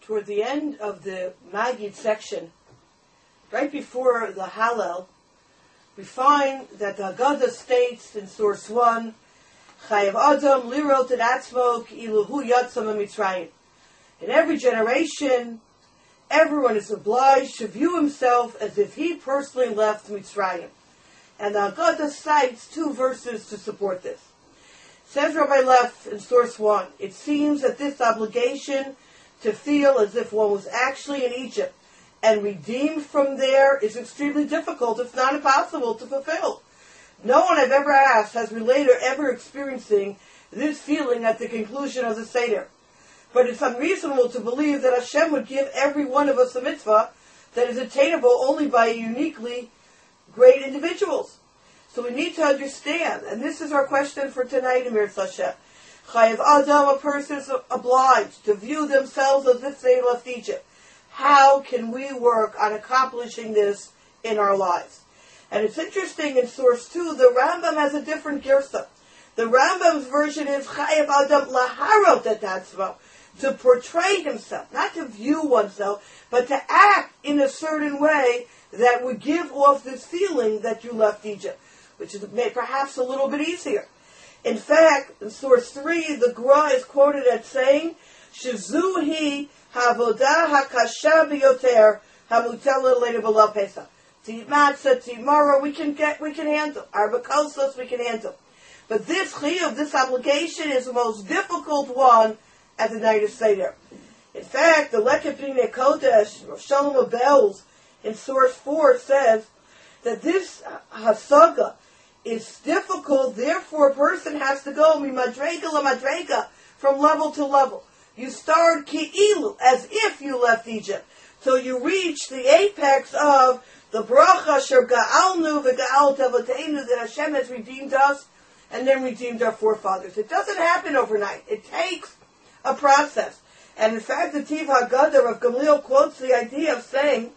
toward the end of the Magid section, right before the Hallel, we find that the Haggadah states in source 1, Chayav Adam lirot et atzmo ki'ilu hu yatzam mitzrayim. In every generation, everyone is obliged to view himself as if he personally left Mitzrayim. And the Haggadah cites 2 verses to support this. Says Rabbi Leff in source 1, it seems that this obligation to feel as if one was actually in Egypt and redeemed from there is extremely difficult, if not impossible, to fulfill. No one I've ever asked has related ever experiencing this feeling at the conclusion of the Seder. But it's unreasonable to believe that Hashem would give every one of us a mitzvah that is attainable only by uniquely great individuals. So we need to understand, and this is our question for tonight, Amir Hashem. Chayav Adam, a person is obliged to view themselves as if they left Egypt. How can we work on accomplishing this in our lives? And it's interesting, in source 2, the Rambam has a different girsa. The Rambam's version is Chayav Adam laharot et atzmo, to portray himself, not to view oneself, but to act in a certain way that would give off this feeling that you left Egypt, which is perhaps a little bit easier. In fact, in source 3, the Gra is quoted as saying, Shizuhi havodah hakasha biyoter hamutela later below Pesach. To eat matzah, to eat maror, we can handle. Arba kosos, we can handle. But this chiyuv, this obligation, is the most difficult one at the night of Seder. In fact, the Lekeh Bnei Kodesh, Shalom Abels, in source 4, says that this hasaga is difficult, therefore a person has to go mimadrega lamadrega, from level to level. You start ki'ilu, as if you left Egypt, till you reach the apex of the bracha asher ga'alnu v'ga'al tavoteinu, that Hashem has redeemed us and then redeemed our forefathers. It doesn't happen overnight. It takes a process. And in fact, the Tiv Haggadah of Gamliel quotes the idea of saying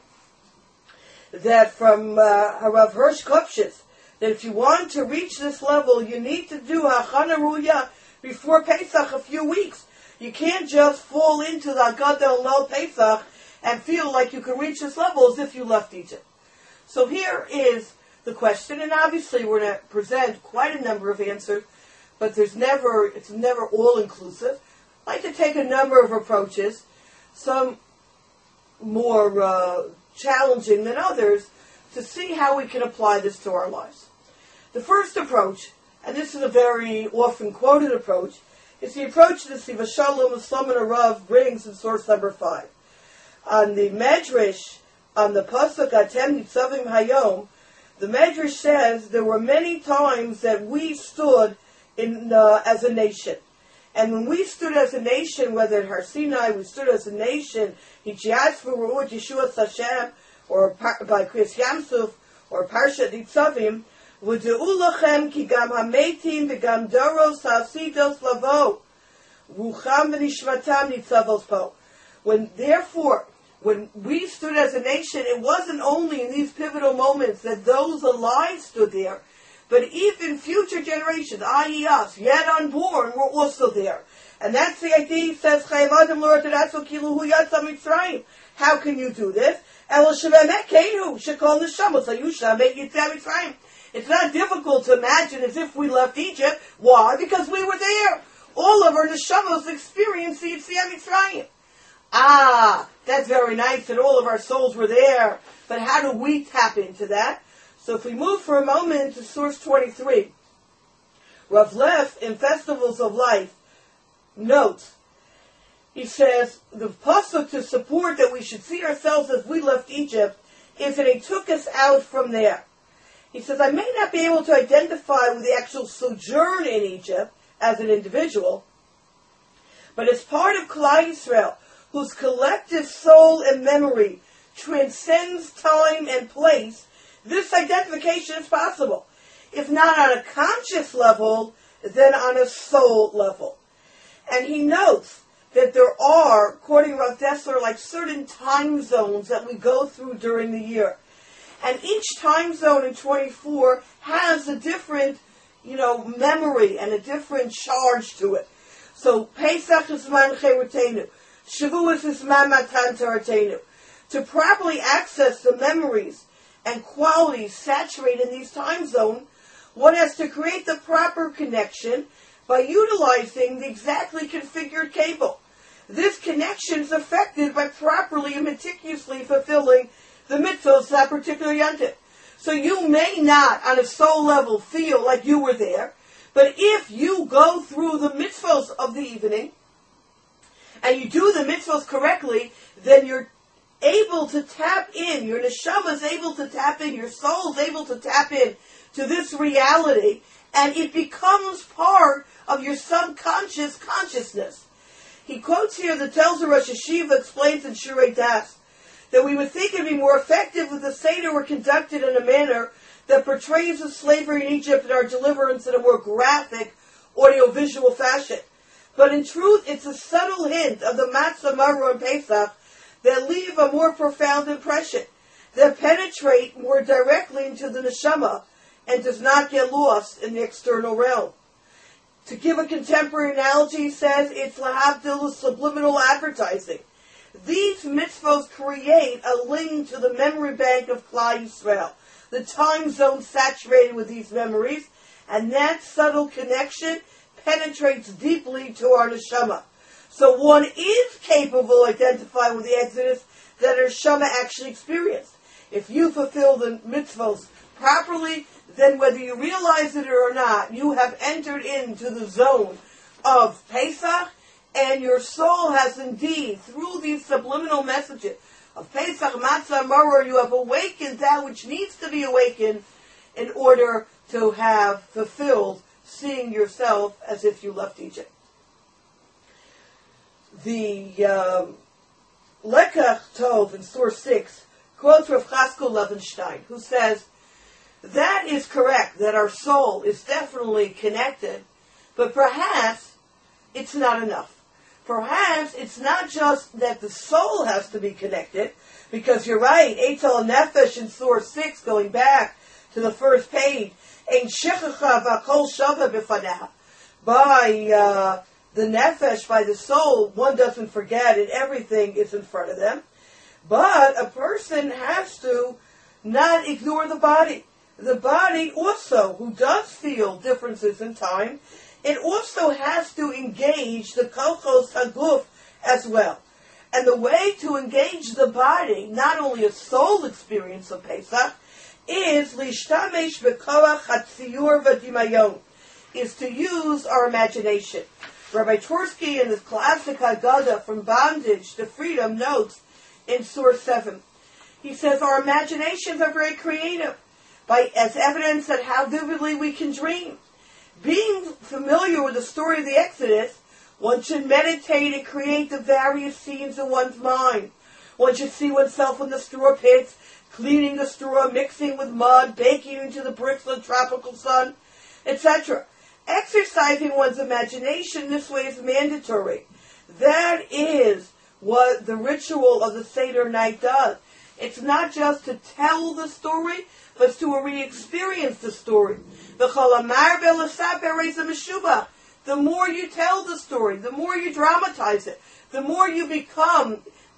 that from Harav Hirsch Kopshitz, that if you want to reach this level, you need to do Hachana Ruya before Pesach a few weeks. You can't just fall into the Haggadah and Lel Pesach and feel like you can reach this level as if you left Egypt. So here is the question, and obviously we're going to present quite a number of answers, but it's never all-inclusive. I like to take a number of approaches, some more challenging than others, to see how we can apply this to our lives. The first approach, and this is a very often quoted approach, is the approach that Siva Shalom Solomon Arav brings in source number 5. On the Medrash, on the Pasuk Atem Nitzavim Hayom, the Medrash says there were many times that we stood in as a nation. And when we stood as a nation, whether at Har Sinai, we stood as a nation, Hichiatzvu Ru'ut Yeshua Hashem, or by Kriyas Yamsuf, or Parshat Nitzavim, V'du'u lachem ki gam hametim v'gam doros ha'asidos lavo, Rucham v'nishmatam nitzavos po. When we stood as a nation, it wasn't only in these pivotal moments that those alive stood there, but even future generations, i.e. us, yet unborn, were also there. And that's the idea. He says, how can you do this? It's not difficult to imagine as if we left Egypt. Why? Because we were there. All of our neshamos experienced the Yetziat Mitzrayim. That's very nice that all of our souls were there. But how do we tap into that? So if we move for a moment to source 23, Rav Leff in Festivals of Life notes, he says, the pasuk to support that we should see ourselves as we left Egypt is that he took us out from there. He says, I may not be able to identify with the actual sojourn in Egypt as an individual, but as part of Klal Yisrael, whose collective soul and memory transcends time and place, this identification is possible. If not on a conscious level, then on a soul level. And he notes that there are, according to Rav Dessler, like certain time zones that we go through during the year. And each time zone in 24 has a different, memory and a different charge to it. So Pesach is Zman Cherutenu. Shavuos is Matan Taratenu. To properly access the memories and qualities saturated in these time zones, one has to create the proper connection by utilizing the exactly configured cable. This connection is effected by properly and meticulously fulfilling the mitzvahs that particular yontif. So you may not, on a soul level, feel like you were there, but if you go through the mitzvahs of the evening, and you do the mitzvahs correctly, then you're able to tap in, your neshama is able to tap in, your soul is able to tap in to this reality, and it becomes part of your subconscious consciousness. He quotes here the Telzer Rosh Hashiva explains in Shurei Das that we would think it would be more effective if the Seder were conducted in a manner that portrays the slavery in Egypt and our deliverance in a more graphic, audio-visual fashion. But in truth, it's a subtle hint of the Matzah, Maror, and Pesach that leave a more profound impression, that penetrate more directly into the neshama and does not get lost in the external realm. To give a contemporary analogy, he says, it's lahavdil subliminal advertising. These mitzvos create a link to the memory bank of Klal Yisrael, the time zone saturated with these memories, and that subtle connection penetrates deeply to our neshama. So one is capable of identifying with the Exodus that our neshama actually experienced. If you fulfill the mitzvos properly, then whether you realize it or not, you have entered into the zone of Pesach, and your soul has indeed, through these subliminal messages of Pesach, Matzah, Maror, you have awakened that which needs to be awakened in order to have fulfilled seeing yourself as if you left Egypt. The Lekach Tov in Source 6 quotes Rav Chaskel Levenstein, who says, that is correct, that our soul is definitely connected, but perhaps it's not enough. Perhaps it's not just that the soul has to be connected, because you're right, Eitel Nefesh in Source 6, going back to the first page, Ein Shechacha V'Akol Shava B'Faneha. By the Nefesh, by the soul, one doesn't forget and everything is in front of them. But a person has to not ignore the body. The body also, who does feel differences in time, it also has to engage the kochos haguf as well. And the way to engage the body, not only a soul experience of Pesach, is lishtamesh b'koach hatziyur v'dimayon, is to use our imagination. Rabbi Twersky in his classic Haggadah From Bondage to Freedom notes in Source 7. He says our imaginations are very creative, as evidence that how vividly we can dream. Being familiar with the story of the Exodus, one should meditate and create the various scenes in one's mind. One should see oneself in the straw pits, cleaning the straw, mixing with mud, baking into the bricks of the tropical sun, etc. Exercising one's imagination this way is mandatory. That is what the ritual of the Seder night does. It's not just to tell the story, but to re-experience the story. The more you tell the story, the more you dramatize it, the more you become,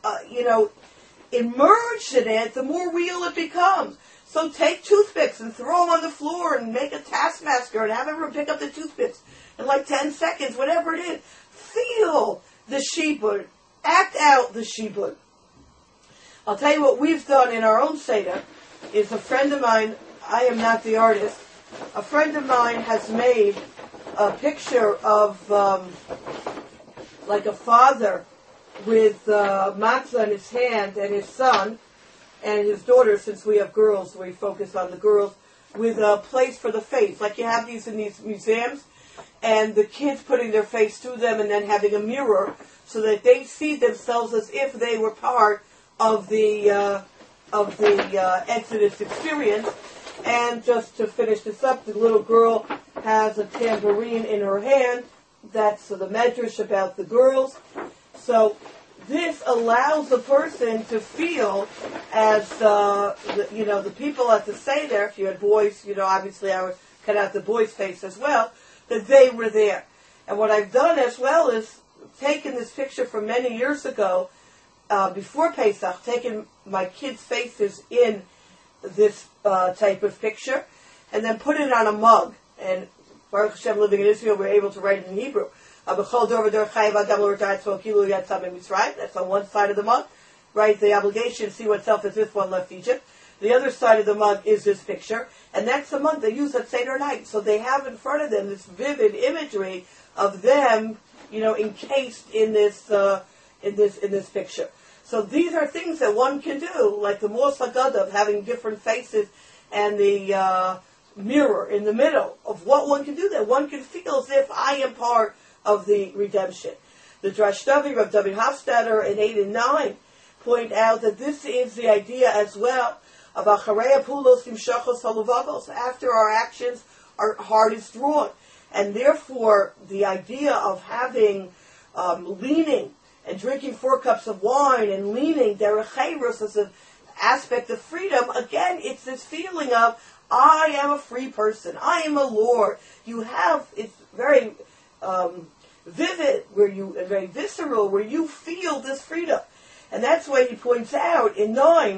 immersed in it, the more real it becomes. So take toothpicks and throw them on the floor and make a taskmaster and have everyone pick up the toothpicks in like 10 seconds, whatever it is. Feel the shibud. Act out the shibud. I'll tell you what we've done in our own Seder is a friend of mine, I am not the artist, a friend of mine has made a picture of like a father with matzah in his hand and his son and his daughter, since we have girls, we focus on the girls, with a place for the face. Like you have these in these museums, and the kids putting their face to them and then having a mirror so that they see themselves as if they were part of the Exodus experience. And just to finish this up, the little girl has a tambourine in her hand. That's the medrash about the girls. So this allows the person to feel as the people at the Seder, if you had boys, obviously I would cut out the boy's face as well, that they were there. And what I've done as well is taken this picture from many years ago, before Pesach, taken my kids' faces in this type of picture, and then put it on a mug. And Baruch Hashem, living in Israel, we're able to write it in Hebrew. That's on one side of the mug, right? The obligation, see oneself as if one left Egypt. The other side of the mug is this picture, and that's the mug they use at Seder night. So they have in front of them this vivid imagery of them, encased in this picture. So these are things that one can do, like the Mos Haggadah of having different faces, and the mirror in the middle of what one can do. That one can feel as if I am part of the redemption. The Drash Davi, Rav David Hofstadter in 8 and 9 point out that this is the idea as well of Acharei Pulos Nimshachos Haluvavos. After our actions, our heart is drawn. And therefore, the idea of having leaning and drinking 4 cups of wine and leaning derech chayrus as an aspect of freedom, again, it's this feeling of, I am a free person. I am a Lord. It's very vivid, and very visceral, where you feel this freedom. And that's why he points out in 9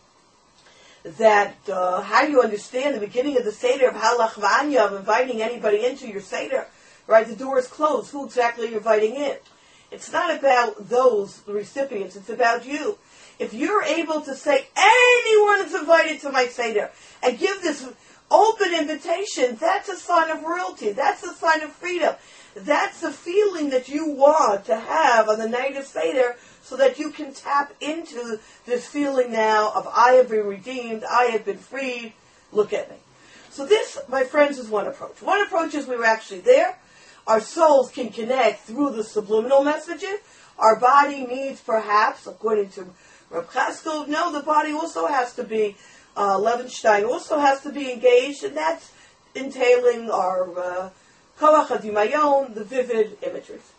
that how you understand the beginning of the Seder of Halach V'anya, of inviting anybody into your Seder, right? The door is closed. Who exactly you're inviting in? It's not about the recipients. It's about you. If you're able to say, anyone is invited to my Seder, and give this open invitation, that's a sign of royalty. That's a sign of freedom. That's the feeling that you want to have on the night of Seder, so that you can tap into this feeling now of, I have been redeemed, I have been freed, look at me. So this, my friends, is one approach. One approach is we were actually there. Our souls can connect through the subliminal messages. Our body needs, perhaps, according to Reb Chaskell, no, the body also has to be, Levenstein also has to be engaged, and that's entailing our Koach HaDimayon, the vivid imageries.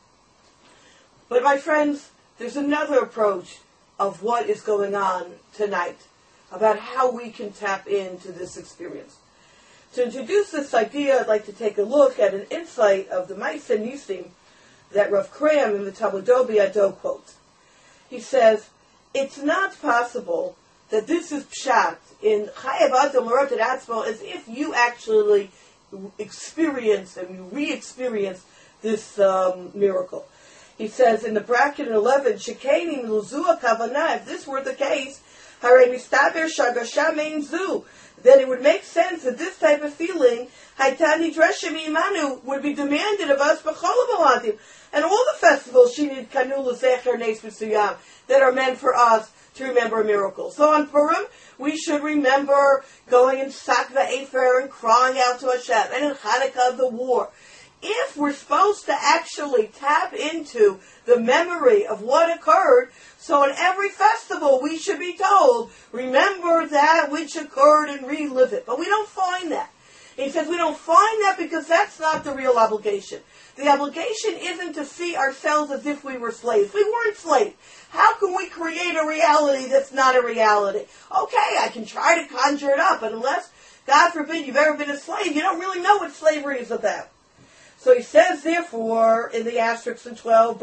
But my friends, there's another approach of what is going on tonight, about how we can tap into this experience. To introduce this idea, I'd like to take a look at an insight of the Ma'aseh Nisim that Rav Kram in the Talmud Biado quotes. He says, it's not possible that this is pshat in Chayav Adam L'Rot Et Atzmo, as if you actually experience and you re-experience this miracle. He says in the bracket 11, Shekeinim Luzua Kavanah, if this were the case, Harei Mistaber Shagasha Mein Zu, then it would make sense that this type of feeling, Haitani Dreshim Imanu, would be demanded of us b'chol, and all the festivals Shinid Kanu L'Zecher Nes B'Suyam that are meant for us to remember a miracle. So on Purim, we should remember going in Sakva Efer and crying out to Hashem, and in Hanukkah, the war. If we're supposed to actually tap into the memory of what occurred, so in every festival we should be told, remember that which occurred and relive it. But we don't find that. He says we don't find that because that's not the real obligation. The obligation isn't to see ourselves as if we were slaves. We weren't slaves. How can we create a reality that's not a reality? Okay, I can try to conjure it up, but unless, God forbid, you've ever been a slave, you don't really know what slavery is about. So he says, therefore, in the asterisks in 12,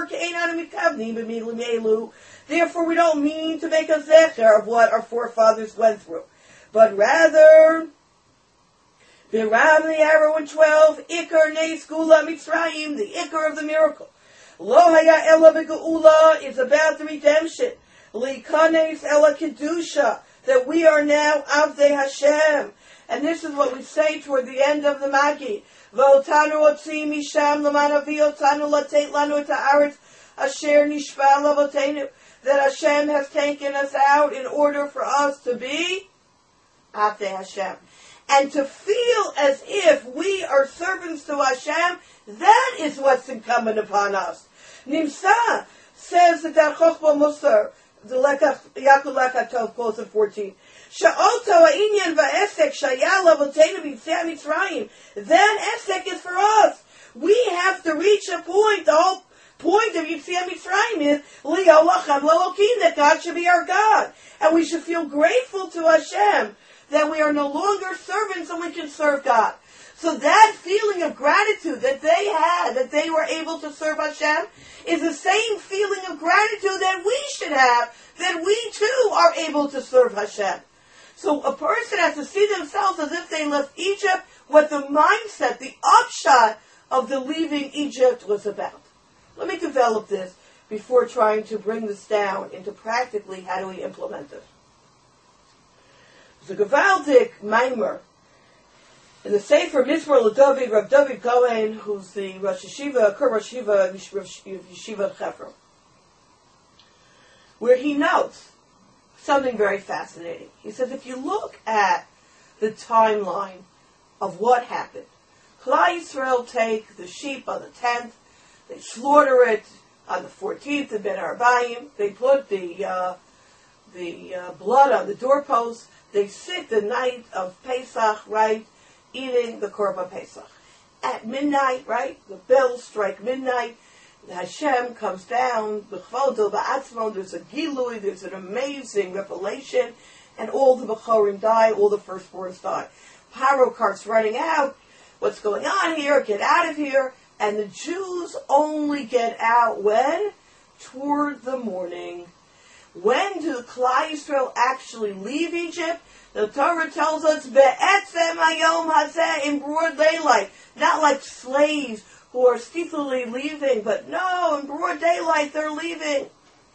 therefore we don't mean to make a zecher of what our forefathers went through, but rather, Biram the arrow in 12, Iker Neis Gula Mitzrayim, the Iker of the miracle. Lo Haya Ela B'Geula is about the redemption. Likanes Ela Kedusha, that we are now Avdei Hashem. And this is what we say toward the end of the Magi. V'otanu otzim misham l'man avi otanu latet lanu et haaretz asher nishba l'avotenu, that Hashem has taken us out in order for us to be Avdei Hashem. And to feel as if we are servants to Hashem, that is what's incumbent upon us. Nimsa says that Chochma Musar, the Lekach Yaakov Lekach quotes in 14. Sha'oto ha'inyan va'esek shaya l'avotenu b'yetziat Mitzrayim. Then esek is for us. We have to reach a point. The whole point of Yetziat Mitzrayim is li'olachem l'elokim, that God should be our God, and we should feel grateful to Hashem that we are no longer servants and we can serve God. So that feeling of gratitude that they had, that they were able to serve Hashem, is the same feeling of gratitude that we should have, that we too are able to serve Hashem. So a person has to see themselves as if they left Egypt, what the mindset, the upshot of the leaving Egypt was about. Let me develop this before trying to bring this down into practically how do we implement it. There's a Gavaldik Maimer in the Sefer Mizmor LeDavid, Rav David Cohen, who's the Rosh Yeshiva, Rosh Yeshiva Hebron, where he notes something very fascinating. He says, if you look at the timeline of what happened, Klal Yisrael take the sheep on the 10th, they slaughter it on the 14th in Ben Arbaim, they put the blood on the doorposts, they sit the night of Pesach, right, eating the Korban Pesach. At midnight, right, the bells strike midnight, the Hashem comes down, B'chvodo, B'atzmo, there's a Gilui, there's an amazing revelation, and all the B'chorim die, all the firstborns die. Paro carts running out, what's going on here, get out of here, and the Jews only get out when? Toward the morning. When do the Klal Yisrael actually leave Egypt? The Torah tells us, Be'etzem hayom hazeh, in broad daylight. Not like slaves who are stealthily leaving, but no, in broad daylight they're leaving.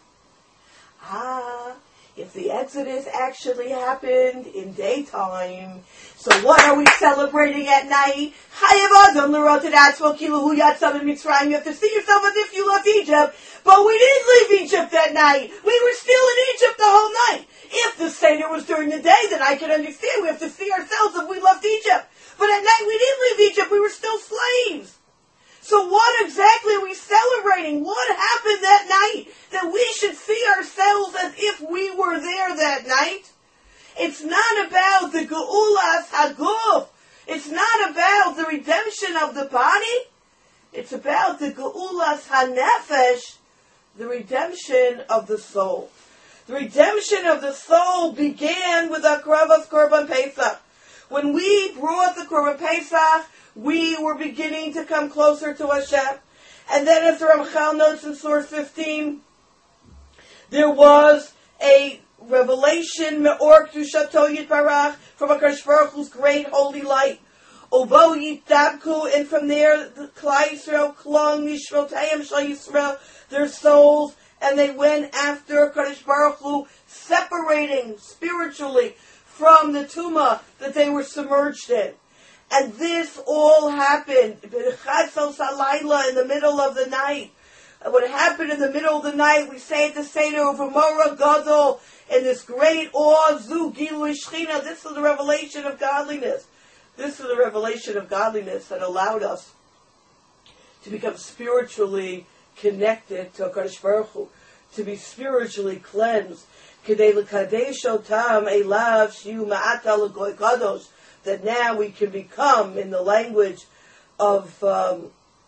If the Exodus actually happened in daytime, so what are we celebrating at night? You have to see yourself as if you left Egypt, but we didn't leave Egypt that night. We were still in Egypt the whole night. If the Seder was during the day, then I can understand. We have to see ourselves if we left Egypt. But at night we didn't leave Egypt, we were still slaves. So what exactly are we celebrating? What happened that night that we should see ourselves as if we were there that night? It's not about the Geulas Haguf. It's not about the redemption of the body. It's about the Geulas HaNefesh, the redemption of the soul. The redemption of the soul began with Akravas Korban Pesach. When we brought the Korban Pesach, we were beginning to come closer to Hashem. And then as the Ramchal notes in Source 15, there was a revelation, Me'or Kedushato Yitbarach, from HaKadosh Baruch Hu's great holy light. Obo Yitdabku, and from there, the Klal Yisrael clung, Nishmotayim Shal Yisrael, their souls, and they went after HaKadosh Baruch Hu, separating spiritually from the Tumah that they were submerged in. And this all happened in the middle of the night. And what happened in the middle of the night, we say at the Seder of Amora Gadol, in this great awe, Zu Gilui Shechina. This is the revelation of godliness. This is the revelation of godliness that allowed us to become spiritually connected to HaKadosh Baruch Hu, to be spiritually cleansed. Kedei l'kadesh otam elav shiu ma'ata l'goy kadosh. That now we can become, in the language of the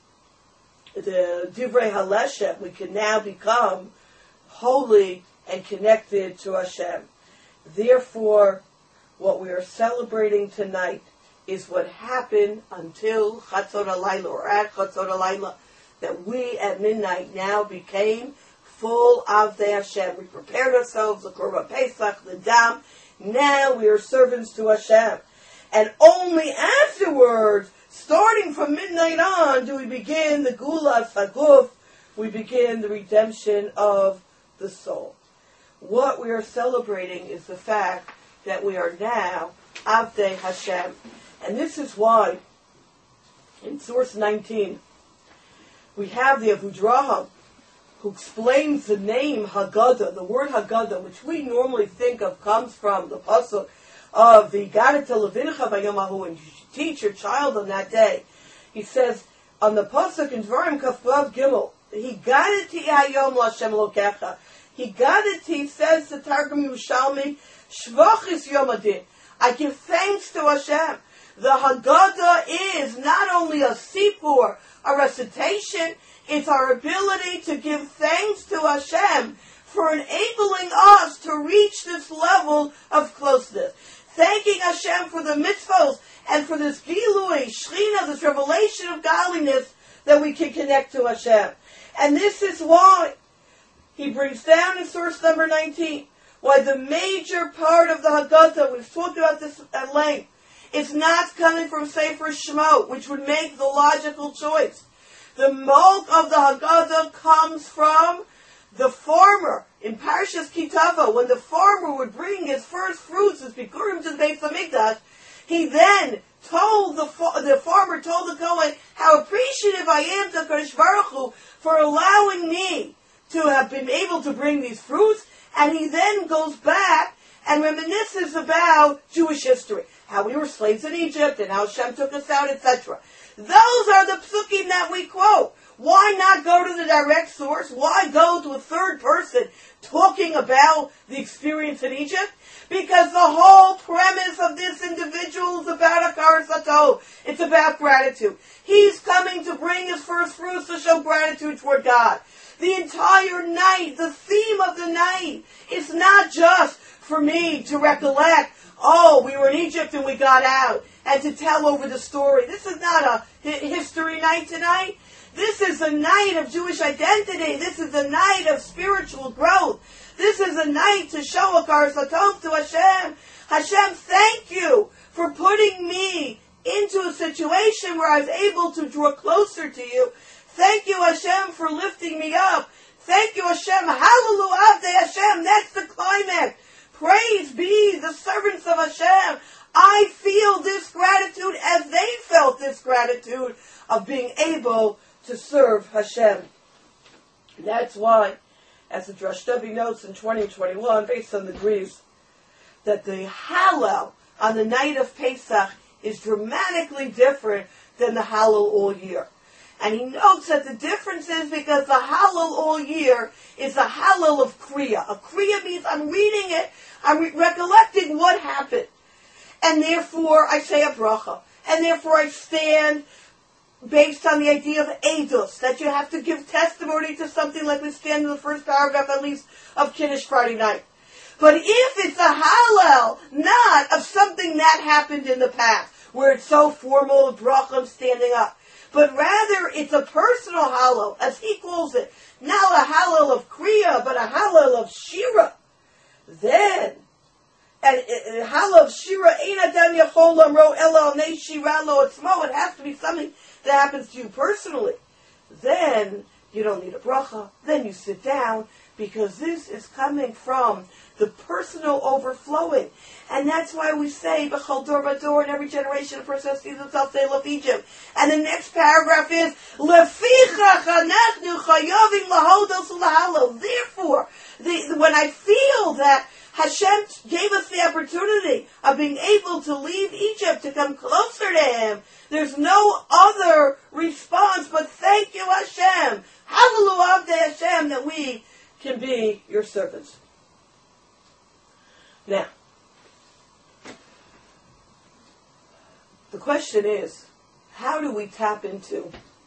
Divrei HaLeshem, we can now become holy and connected to Hashem. Therefore, what we are celebrating tonight is what happened until Chatzot HaLayla, or at Chatzot HaLayla, that we at midnight now became full of the Hashem. We prepared ourselves, the Korban Pesach, the Dam. Now we are servants to Hashem. And only afterwards, starting from midnight on, do we begin the Geulas Haguf, we begin the redemption of the soul. What we are celebrating is the fact that we are now Avdei Hashem. And this is why, in Source 19, we have the Avudraham, who explains the name Haggadah, the word Haggadah, which we normally think of comes from the Pasuk of the Gadata Levincha Vayamahu, and you should teach your child on that day. He says, on the Pasuk in Dvarim Kafvav Gimel, Higadati Hayom Lashem Lokecha. Higadati, says the Targum Yerushalmi, Shvachis Yomadin. I give thanks to Hashem. The Haggadah is not only a sipur, a recitation, it's our ability to give thanks to Hashem for enabling us to reach this level of closeness. Thanking Hashem for the mitzvos and for this Gilui, Shechina, this revelation of godliness, that we can connect to Hashem. And this is why he brings down in source number 19, why the major part of the Haggadah, we've talked about this at length, is not coming from Sefer Shemot, which would make the logical choice. The bulk of the Haggadah comes from the farmer. In Parshas Kitava, when the farmer would bring his first fruits, his bikurim, to the Beit HaMikdash, he then told the farmer told the Kohen how appreciative I am to Kadosh Baruch Hu for allowing me to have been able to bring these fruits, and he then goes back and reminisces about Jewish history, how we were slaves in Egypt and how Hashem took us out, etc. Those are the psukim that we quote. Why not go to the direct source? Why go to a third person talking about the experience in Egypt? Because the whole premise of this individual is about Hakaras HaTov. It's about gratitude. He's coming to bring his first fruits to show gratitude toward God. The entire night, the theme of the night, is not just for me to recollect, oh, we were in Egypt and we got out, and to tell over the story. This is not a history night tonight. This is a night of Jewish identity. This is a night of spiritual growth. This is a night to show Hakaras HaTov to Hashem. Hashem, thank you for putting me into a situation where I was able to draw closer to you. Thank you, Hashem, for lifting me up. Thank you, Hashem. Hallelujah, Hashem. That's the climax. Praise be the servants of Hashem. I feel this gratitude as they felt this gratitude of being able to serve Hashem. And that's why, as the Drush Debi notes in 2021, based on the Greaves, that the Hallel on the night of Pesach is dramatically different than the Hallel all year. And he notes that the difference is because the Hallel all year is a Hallel of Kriya. A Kriya means I'm reading it, I'm recollecting what happened. And therefore I say a bracha. And therefore I stand based on the idea of edus, that you have to give testimony to something, like we stand in the first paragraph at least of Kiddush Friday night. But if it's a Hallel, not of something that happened in the past, where it's so formal, a bracha, I'm standing up, but rather it's a personal Hallel, as he calls it, not a Hallel of Kriya, but a Hallel of Shira, then, and Hallel of Shira, Ein Adam Yachol Lamro Ela Nei Shira Lo Atzmo, it has to be something that happens to you personally. Then you don't need a bracha. Then you sit down, because this is coming from the personal overflowing. And that's why we say, B'chol dor v'dor, in every generation a person sees himself, they love Egypt. And the next paragraph is, Lefichach anachnu chayavim lahodos u'lahalo. Therefore, when I feel that Hashem gave us the opportunity of being able to leave Egypt, to come closer to Him, there's no other response but thank you, Hashem. Hallelujah, Hashem, that we can be your servants. Now, the question is, how do we tap into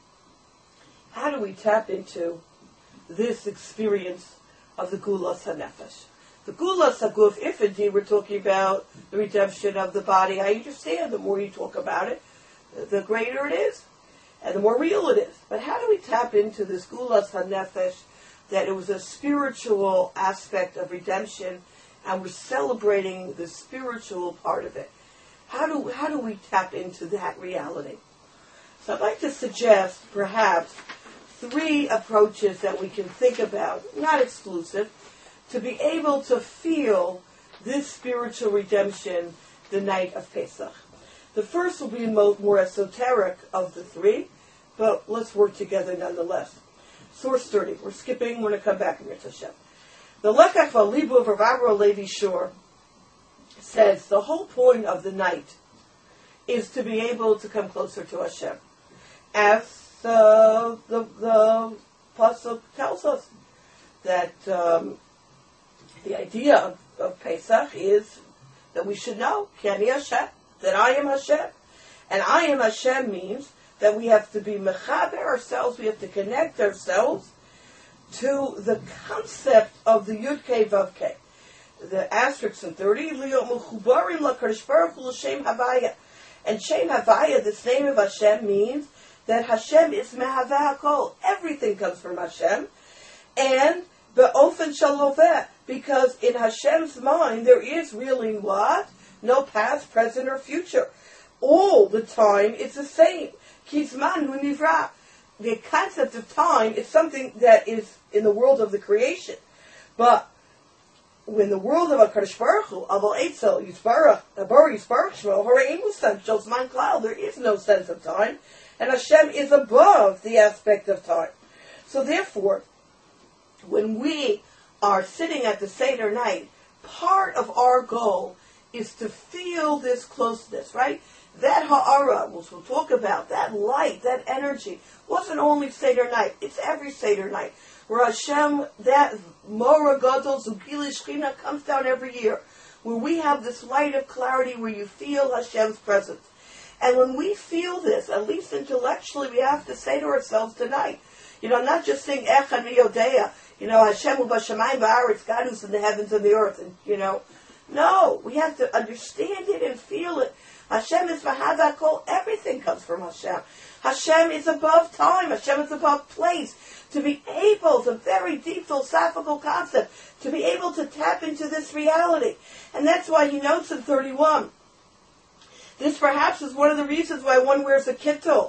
this experience of the Gulas HaNefesh? The Gulas HaGuf, if indeed we're talking about the redemption of the body, I understand the more you talk about it, the greater it is, and the more real it is. But how do we tap into this Gulas HaNefesh, that it was a spiritual aspect of redemption, and we're celebrating the spiritual part of it? How do we tap into that reality? So I'd like to suggest perhaps 3 approaches that we can think about, not exclusive, to be able to feel this spiritual redemption the night of Pesach. The first will be the more esoteric of the 3, but let's work together nonetheless. Source 30. We're skipping. We're going to come back in Yitzhak Hashem. The Lekach V'Libuv of Avraham Levi Shor says the whole point of the night is to be able to come closer to Hashem. As the Pasuk tells us, that the idea of Pesach is that we should know, Ki Ani Hashem, that I am Hashem. And I am Hashem means that we have to be mechaber ourselves, we have to connect ourselves to the concept of the Yud Kei Vav Kei. The asterisk in 30, Liot Mechubarim LaKadosh Baruch Hu L'Shem Havaya. And Shem Havaya, this name of Hashem, means that Hashem is Mehaveh HaKol. Everything comes from Hashem. And Be'ofen Shaloveh, because in Hashem's mind there is really what? No past, present, or future. All the time it's the same. Kizman Hu Nivra. The concept of time is something that is in the world of the creation. But when the world of HaKadosh Baruch Hu, Aval Eitzel, Yisbarach, Abor Yisbarach Shmo, Hore Emusam, Shosman Klal, there is no sense of time. And Hashem is above the aspect of time. So therefore, when we are sitting at the Seder night, part of our goal is to feel this closeness, right? That ha'ara, which we'll talk about, that light, that energy, wasn't only Seder night, it's every Seder night. Where Hashem, that Mora Gadol Zugili Shechina comes down every year, where we have this light of clarity where you feel Hashem's presence. And when we feel this, at least intellectually, we have to say to ourselves tonight, not just saying Echad Miyodea, Hashem Hu B'Shamayim Ba'aretz, God who's in the heavens and the earth, and no, we have to understand it and feel it. Hashem is Mehaveh HaKol. Everything comes from Hashem. Hashem is above time. Hashem is above place. To be able, it's a very deep philosophical concept, to be able to tap into this reality. And that's why he notes in 31, this perhaps is one of the reasons why one wears a kittel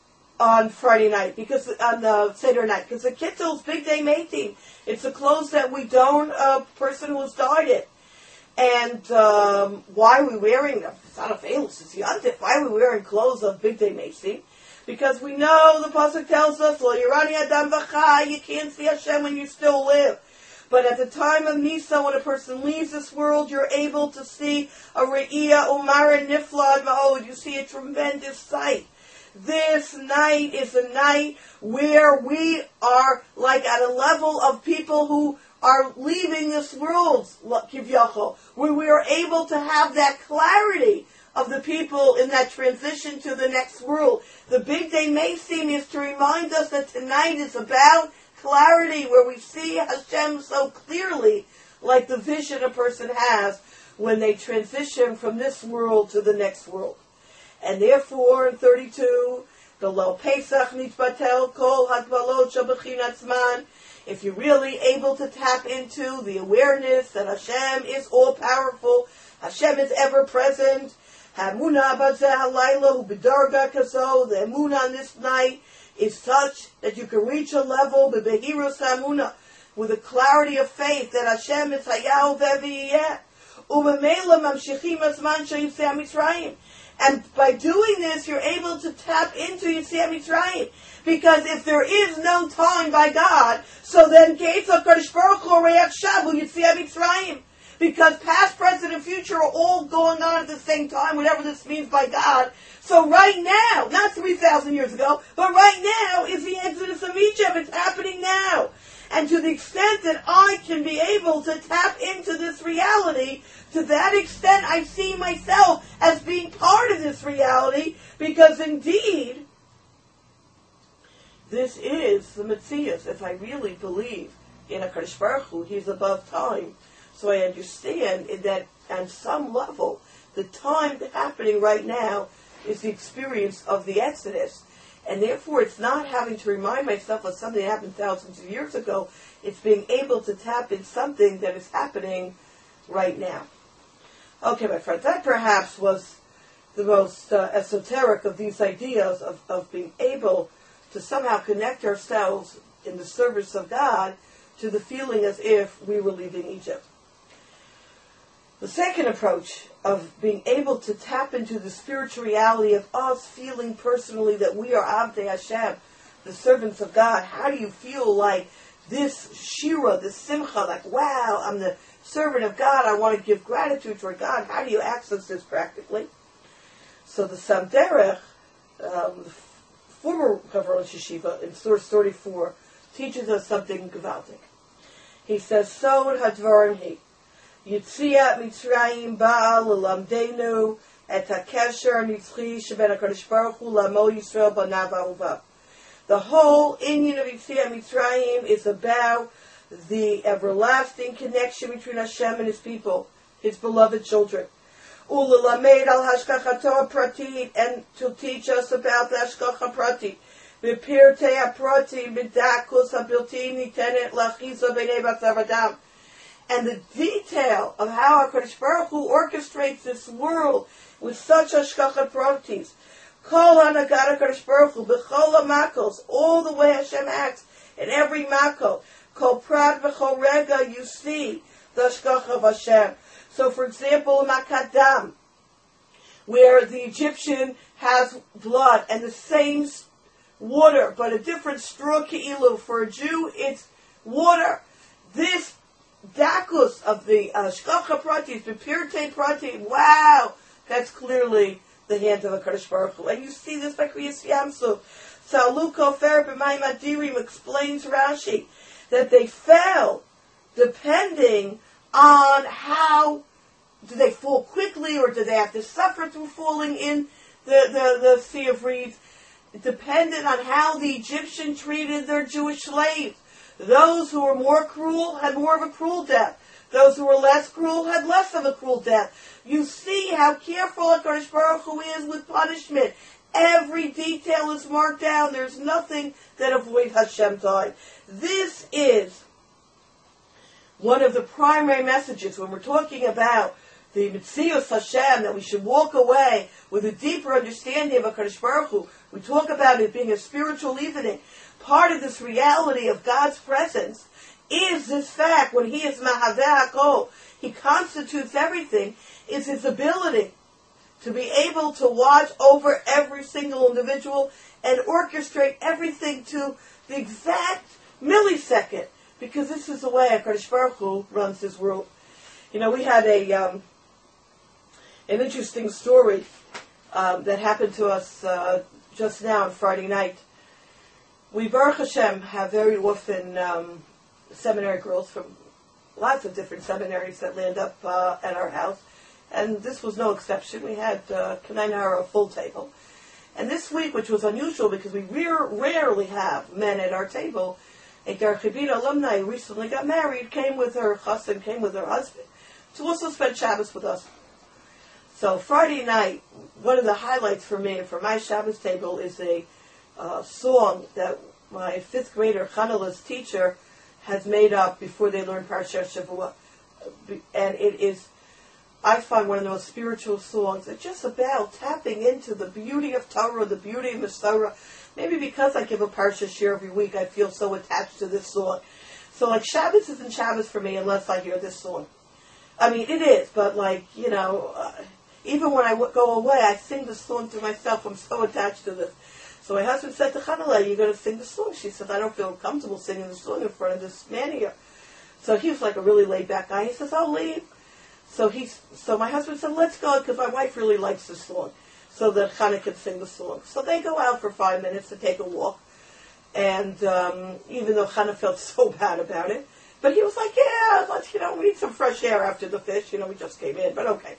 on Friday night, because on the Seder night, because the kittel is Big Day Mating. It's the clothes that we don a person who's died in. And why are we wearing them? It's not a failus, it's Yantif. Why are we wearing clothes of Big Day Mating? Because we know the pasuk tells us, Lo Yirani Adam V'chai, you can't see Hashem when you still live. But at the time of Nisa, when a person leaves this world, you're able to see a Re'iyah Umara Niflad Ma'od. You see a tremendous sight. This night is a night where we are like at a level of people who are leaving this world, Kivyachol, where we are able to have that clarity of the people in that transition to the next world. The Big Day Mason is to remind us that tonight is about clarity, where we see Hashem so clearly, like the vision a person has when they transition from this world to the next world. And therefore, in 32, the Lo Pesach Nitbatel Kol Hatbalot Shabachinat Zman, if you're really able to tap into the awareness that Hashem is all-powerful, Hashem is ever-present, Hamuna Bazeh Halayla Hu B'darga Kazo, the Hamuna on this night is such that you can reach a level, B'Behirus Hamuna, with a clarity of faith that Hashem is Hayahu V'Viyeh, U'Memela Mamshichim Azman Shayisei Mitzrayim. And by doing this, you're able to tap into Yetziat Mitzrayim. Because if there is no time by God, so then Ketzah Kadosh Baruch Hu Reach Shavu Yetziat Mitzrayim. Because past, present, and future are all going on at the same time, whatever this means by God. So right now, not 3,000 years ago, but right now is the Exodus of Egypt. It's happening now. And to the extent that I can be able to tap into this reality, to that extent I see myself as being part of this reality, because indeed, this is the Metzias. If I really believe in HaKadosh Baruch Hu, He's above time. So I understand that on some level, the time that's happening right now is the experience of the Exodus. And therefore, it's not having to remind myself of something that happened thousands of years ago. It's being able to tap in something that is happening right now. Okay, my friends, that perhaps was the most esoteric of these ideas of being able to somehow connect ourselves in the service of God to the feeling as if we were leaving Egypt. The second approach of being able to tap into the spiritual reality of us feeling personally that we are Avdei Hashem, the servants of God. How do you feel like this Shira, this Simcha, like, wow, I'm the servant of God, I want to give gratitude for God. How do you access this practically? So the Samderech, the former Chavar Yeshiva, in source 34, teaches us something gewaltig. He says, Sod hadvarim hi. Yetziat Mitzrayim Baal L'Lamdenu Et HaKesher Nitzchi Sheben HaKadosh Baruch Hu L'Amo Yisrael Banav Ahuva. The whole Indian of Yetziat Mitzrayim is about the everlasting connection between Hashem and His people, His beloved children. Ulalamed al hashgachato pratit, and to teach us about the hashgacha pratit. B'pirtei haprati b'dakus habilti nitenet lachiza b'nei basav adam. And the detail of how HaKadosh Baruch Hu orchestrates this world with such hashgacha pratis. Kol hanagat HaKadosh Baruch Hu b'chol hamakos, all the way Hashem acts in every makol. Kol prat v'chol rega, you see the hashgacha of Hashem. So, for example, Makadam, where the Egyptian has blood and the same water, but a different straw ke'ilu. For a Jew, it's water. This dakus of the Shkacha Pratis, the Pirtei Prati, wow, that's clearly the hand of HaKadosh Baruch Hu. And you see this by Kriyas Yamsuf. Saluko Fer B'mayim Adirim explains Rashi that they fell depending on how, do they fall quickly or do they have to suffer through falling in the Sea of Reeds? It depended on how the Egyptian treated their Jewish slaves. Those who were more cruel had more of a cruel death. Those who were less cruel had less of a cruel death. You see how careful HaKadosh Baruch Hu is with punishment. Every detail is marked down. There's nothing that avoids Hashem time. This is one of the primary messages when we're talking about the Metzius Hashem, that we should walk away with a deeper understanding of HaKadosh Baruch Hu. We talk about it being a spiritual evening. Part of this reality of God's presence is this fact, when He is Mahaveh HaKol, He constitutes everything, is His ability to be able to watch over every single individual and orchestrate everything to the exact millisecond, because this is the way HaKadosh Baruch Hu runs His world. You know, we had an interesting story that happened to us just now on Friday night. We, Baruch Hashem, have very often seminary girls from lots of different seminaries that land up at our house. And this was no exception. We had a full table. And this week, which was unusual because we rarely have men at our table, a Dar Chibina alumni who recently got married came with her husband, came with her husband, to also spend Shabbos with us. So Friday night, one of the highlights for me, for my Shabbos table, is a song that my 5th grader, Chanala's teacher, has made up before they learn Parashat Shavua. And it is, I find, one of the most spiritual songs. It's just about tapping into the beauty of Torah, the beauty of Masorah. Maybe because I give a Parsha share every week, I feel so attached to this song. So, like, Shabbos isn't Shabbos for me unless I hear this song. I mean, it is, but, like, you know, even when I go away, I sing the song to myself. I'm so attached to this. So my husband said to Chanala, "You're going to sing the song?" She said, "I don't feel comfortable singing the song in front of this man here." So he was like a really laid-back guy. He says, "I'll leave." So my husband said, "Let's go," because my wife really likes this song, so that Chana could sing the song. So they go out for 5 minutes to take a walk. And even though Chana felt so bad about it, but he was like, "Yeah, let's, we need some fresh air after the fish. We just came in, but okay."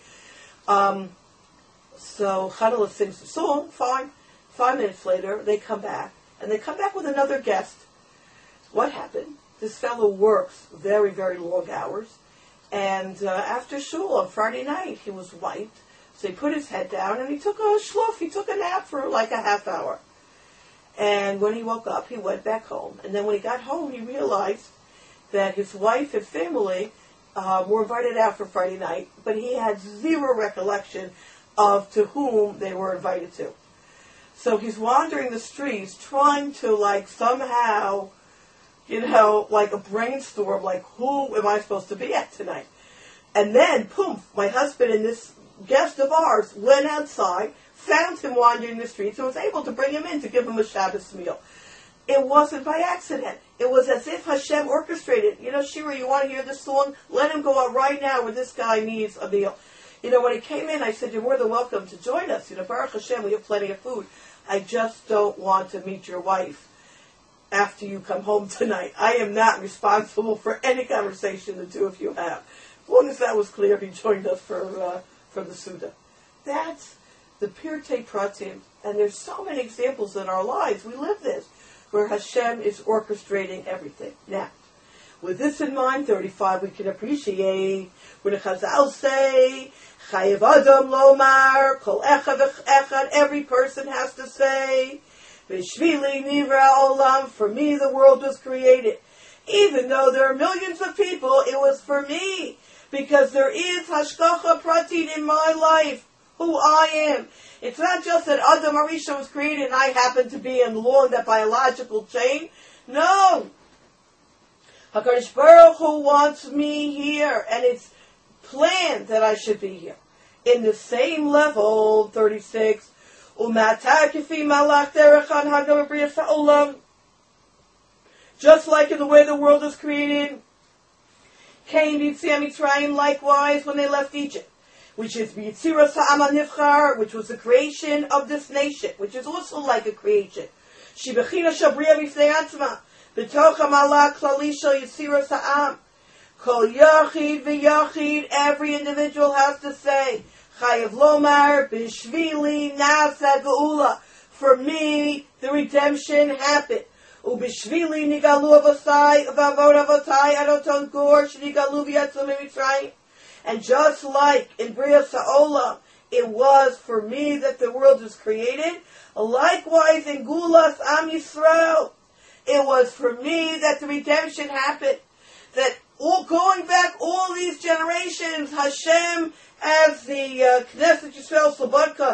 So Chanala sings the song, fine. 5 minutes later, they come back, and they come back with another guest. What happened? This fellow works very, very long hours, and after shul on Friday night, he was wiped, so he put his head down, and he took a shluff, he took a nap for like a half hour. And when he woke up, he went back home, and then when he got home, he realized that his wife and family were invited out for Friday night, but he had zero recollection of to whom they were invited to. So he's wandering the streets trying to, somehow, like a brainstorm, who am I supposed to be at tonight? And then, poof, my husband and this guest of ours went outside, found him wandering the streets, and was able to bring him in to give him a Shabbos meal. It wasn't by accident. It was as if Hashem orchestrated. Shira, you want to hear this song? Let him go out right now where this guy needs a meal. When he came in, I said, "You're more than welcome to join us. Baruch Hashem, we have plenty of food. I just don't want to meet your wife after you come home tonight. I am not responsible for any conversation the two of you have." As long as that was clear, he joined us for the Suda. That's the Pirtei Pratim. And there's so many examples in our lives. We live this, where Hashem is orchestrating everything. Now, With this in mind, 35, we can appreciate when the Chazal say, Chayev Adam Lomar, Kol Echad Echad, every person has to say, V'shvili Nivra Olam, for me the world was created. Even though there are millions of people, it was for me. Because there is Hashgacha Pratit in my life, who I am. It's not just that Adam Arisha was created and I happen to be along that biological chain. No. HaKadosh Baruch Hu wants me here, and it's planned that I should be here. In the same level, 36, just like in the way the world is created, Cain Yitzias Mitzrayim likewise when they left Egypt, which is Yitziras Ha'am HaNivchar, which was the creation of this nation, which is also like a creation. Shibechina Shabriya B'fnei Atzma, B'toch HaMalak Klali Shel Yitziras Ha'am. Kol Yachid V'Yachid, every individual has to say, Chayev Lomar, B'shvili Nasa Geula, for me the redemption happened. Ubishvili nigalu avosai avavod avotai adoton gor shnigalu v'yatzum mitzrayim. And just like in Bria Sa'olam, it was for me that the world was created, likewise in Gulas Am Yisrael, it was for me that the redemption happened. That all going back all these generations, Hashem, as the Knesset Yisrael Slobodka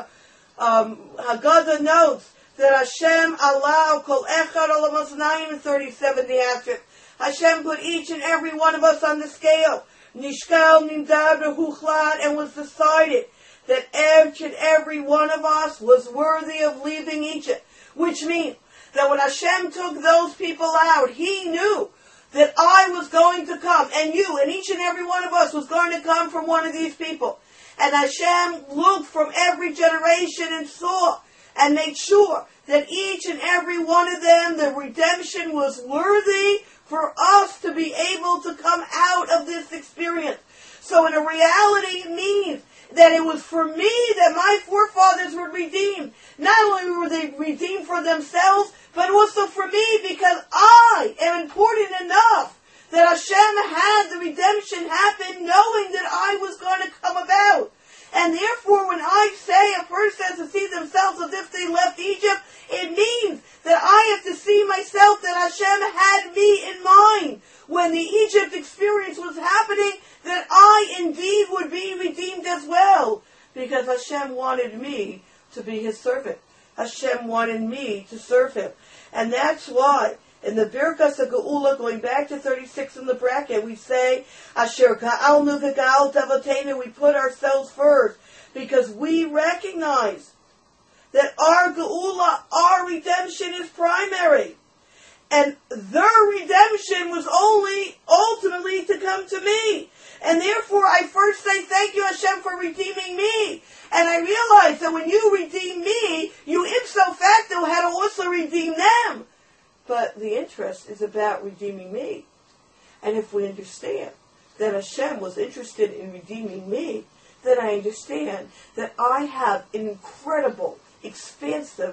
Haggadah notes, that Hashem allowed Kol Echad Olam Oznayim in 37, the asterisk. Hashem put each and every one of us on the scale. Nishkal, Nimdad, Huchlat, and was decided that each and every one of us was worthy of leaving Egypt. Which means that when Hashem took those people out, He knew that I was going to come, and you, and each and every one of us was going to come from one of these people. And Hashem looked from every generation and saw and made sure that each and every one of them, the redemption was worthy for us to be able to come out of this experience. So in a reality, it means that it was for me that my forefathers were redeemed. Not only were they redeemed for themselves, but also for me, because I am important enough that Hashem had the redemption happen knowing that I was going to come about. And therefore, when I say a person has to see themselves as if they left Egypt, it means that I have to see myself that Hashem had me in mind when the Egypt experience was happening, that I indeed would be redeemed as well. Because Hashem wanted me to be His servant. Hashem wanted me to serve Him. And that's why in the Birkas HaGeula, going back to 36 in the bracket, we say, Asher Ga'alnu V'Ga'al Tavotenu, we put ourselves first, because we recognize that our Geula, our redemption is primary. And their redemption was only ultimately to come to me. And therefore I first say thank you Hashem for redeeming me. And I realize that when you redeem me, you ipso facto had to also redeem them. But the interest is about redeeming me. And if we understand that Hashem was interested in redeeming me, then I understand that I have an incredible, expansive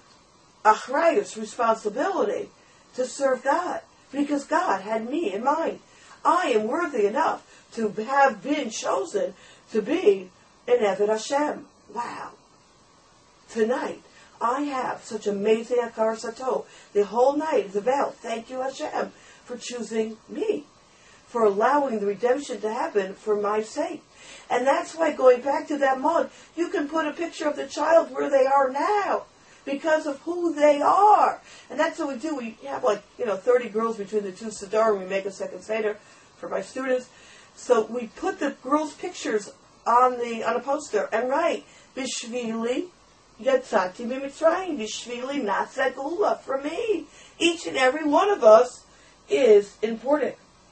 achrayus, responsibility to serve God. Because God had me in mind. I am worthy enough to have been chosen to be an Eved Hashem. Wow. Tonight, I have such amazing Akar Sato. The whole night is about, thank you Hashem for choosing me, for allowing the redemption to happen for my sake. And that's why, going back to that mug, you can put a picture of the child where they are now, because of who they are. And that's what we do. We have 30 girls between the two Siddur, and we make a second Seder for my students. So we put the girls' pictures on a poster and write, Bishvili Yatzati Mitzrayim, Bishvili Nasa Geula, for me. Each and every one of us is important.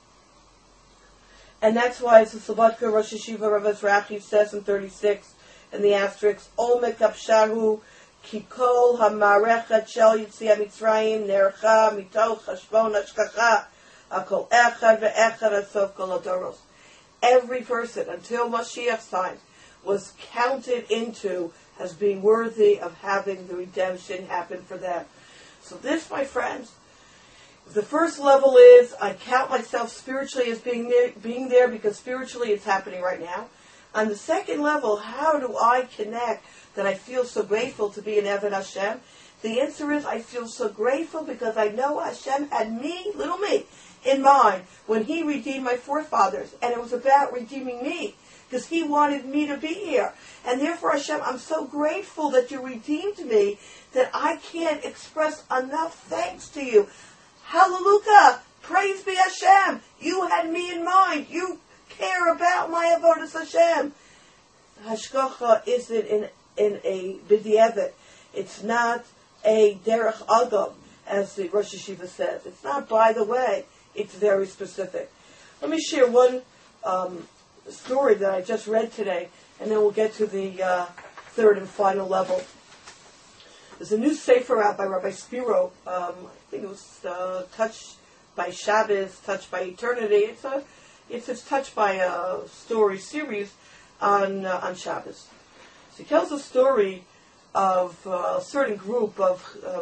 And that's why it's the Slobodka Rosh Yeshiva Rav Ezrachi says in 36, in the asterisk, Olmek Apshahu, Kikol HaMarechet Shel Yitzias Mitzrayim, Nerecha Mitoch Hashbon Hashkacha, Akol Echad Ve'echad Asof Kol Adoros. Every person, until Mashiach's time, was counted into as being worthy of having the redemption happen for them. So this, my friends, The first level is I count myself spiritually as being there because spiritually it's happening right now. On the second level, how do I connect that I feel so grateful to be an Eved Hashem? The answer is I feel so grateful because I know Hashem had me, little me, in mind when He redeemed my forefathers. And it was about redeeming me because He wanted me to be here. And therefore, Hashem, I'm so grateful that you redeemed me that I can't express enough thanks to you. Hallelujah! Praise be Hashem! You had me in mind. You care about my avodas Hashem. Hashgacha isn't in a b'di'evet. It's not a derech agam, as the Rosh Hashiva says. It's not by the way. It's very specific. Let me share one story that I just read today, and then we'll get to the third and final level. There's a new sefer out by Rabbi Spiro. I think it was Touched by Shabbos, Touched by Eternity. It's touched by a story series on Shabbos. So he tells a story of a certain group of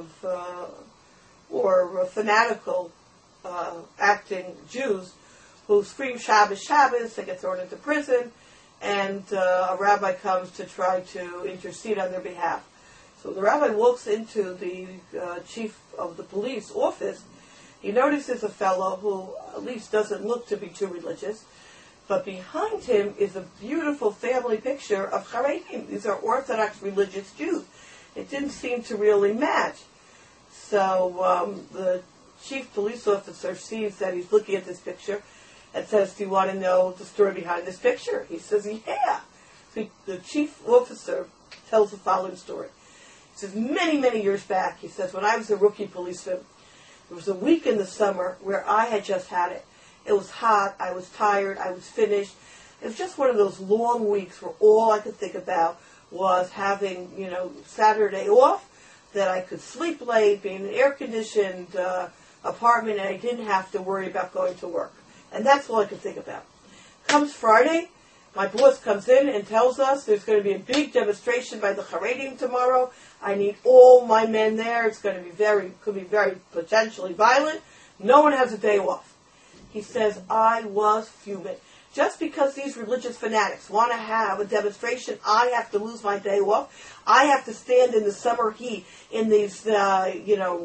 fanatical acting Jews who scream Shabbos, Shabbos. They get thrown into prison, and a rabbi comes to try to intercede on their behalf. So the rabbi walks into the chief of the police office. He notices a fellow who at least doesn't look to be too religious, but behind him is a beautiful family picture of Haredim. These are Orthodox religious Jews. It didn't seem to really match. So the chief police officer sees that he's looking at this picture and says, "Do you want to know the story behind this picture?" He says, "Yeah." So the chief officer tells the following story. He says, many, many years back, he says, when I was a rookie policeman, there was a week in the summer where I had just had it. It was hot, I was tired, I was finished. It was just one of those long weeks where all I could think about was having, Saturday off, that I could sleep late, be in an air-conditioned apartment, and I didn't have to worry about going to work. And that's all I could think about. Comes Friday, my boss comes in and tells us there's going to be a big demonstration by the Haredim tomorrow. I need all my men there. It's going to be could be very potentially violent. No one has a day off. He says, I was fuming. Just because these religious fanatics want to have a demonstration, I have to lose my day off. I have to stand in the summer heat in these, the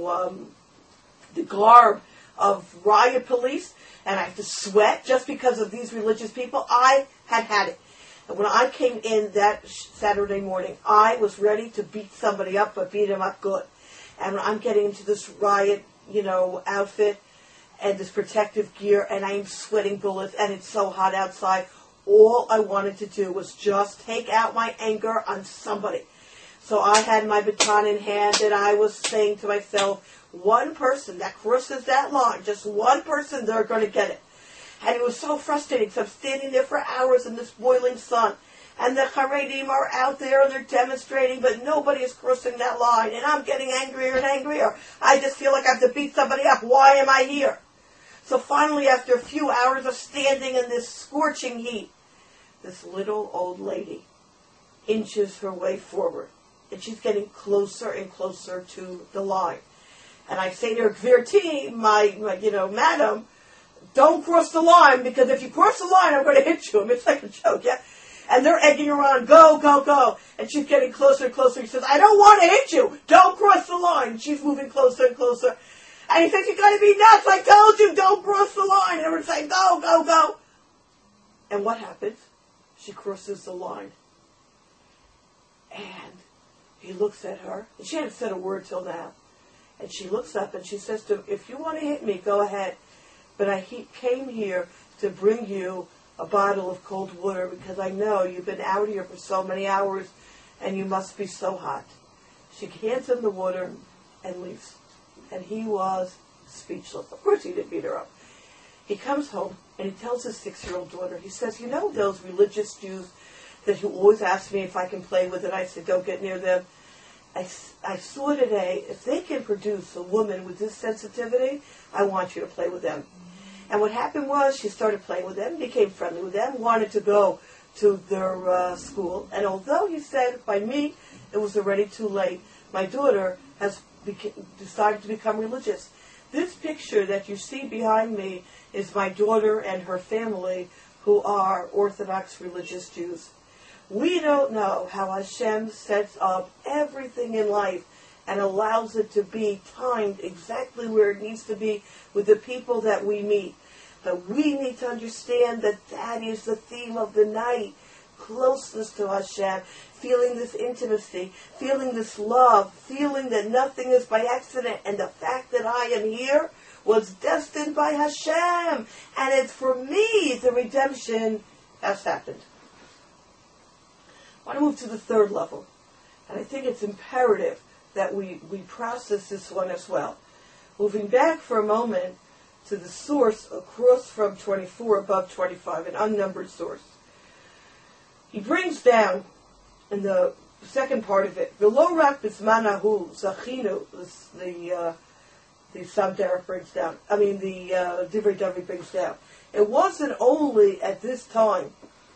garb of riot police, and I have to sweat just because of these religious people. I had it. And when I came in that Saturday morning, I was ready to beat somebody up, but beat him up good. And when I'm getting into this riot, outfit and this protective gear, and I'm sweating bullets, and it's so hot outside, all I wanted to do was just take out my anger on somebody. So I had my baton in hand, and I was saying to myself, one person that crosses that line, just one person, they're going to get it. And it was so frustrating because I'm standing there for hours in this boiling sun. And the Haredim are out there and they're demonstrating, but nobody is crossing that line. And I'm getting angrier and angrier. I just feel like I have to beat somebody up. Why am I here? So finally, after a few hours of standing in this scorching heat, this little old lady inches her way forward. And she's getting closer and closer to the line. And I say to her, Gvirti, my madam, don't cross the line, because if you cross the line, I'm going to hit you. It's like a joke, yeah? And they're egging her on, go, go, go. And she's getting closer and closer. He says, I don't want to hit you. Don't cross the line. And she's moving closer and closer. And he says, you're going to be nuts. I told you, don't cross the line. And everyone's saying, go, go, go. And what happens? She crosses the line. And he looks at her. And she hadn't said a word till now. And she looks up and she says to him, if you want to hit me, go ahead. But I came here to bring you a bottle of cold water because I know you've been out here for so many hours and you must be so hot. She hands him the water and leaves. And he was speechless. Of course he didn't beat her up. He comes home and he tells his 6-year-old daughter, he says, those religious Jews that you always ask me if I can play with, and I said, don't get near them. I saw today, if they can produce a woman with this sensitivity, I want you to play with them. And what happened was she started playing with them, became friendly with them, wanted to go to their school. And although he said, by me, it was already too late, my daughter has decided to become religious. This picture that you see behind me is my daughter and her family, who are Orthodox religious Jews. We don't know how Hashem sets up everything in life and allows it to be timed exactly where it needs to be with the people that we meet. But we need to understand that that is the theme of the night. Closeness to Hashem, feeling this intimacy, feeling this love, feeling that nothing is by accident, and the fact that I am here was destined by Hashem, and it's for me the redemption has happened. I want to move to the third level, and I think it's imperative that we process this one as well. Moving back for a moment to the source across from 24 above 25, an unnumbered source. He brings down in the second part of it, V'lo rak b'zmanahu zachinu, the Samdara brings down, the Divrei David brings down. It wasn't only at this time